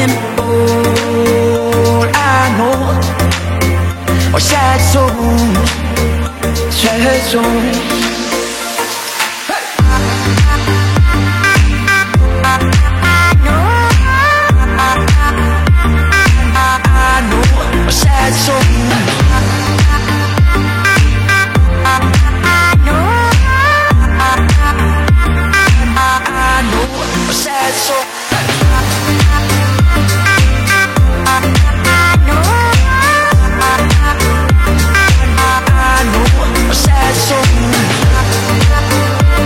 And all I know are sad songs, sad songs.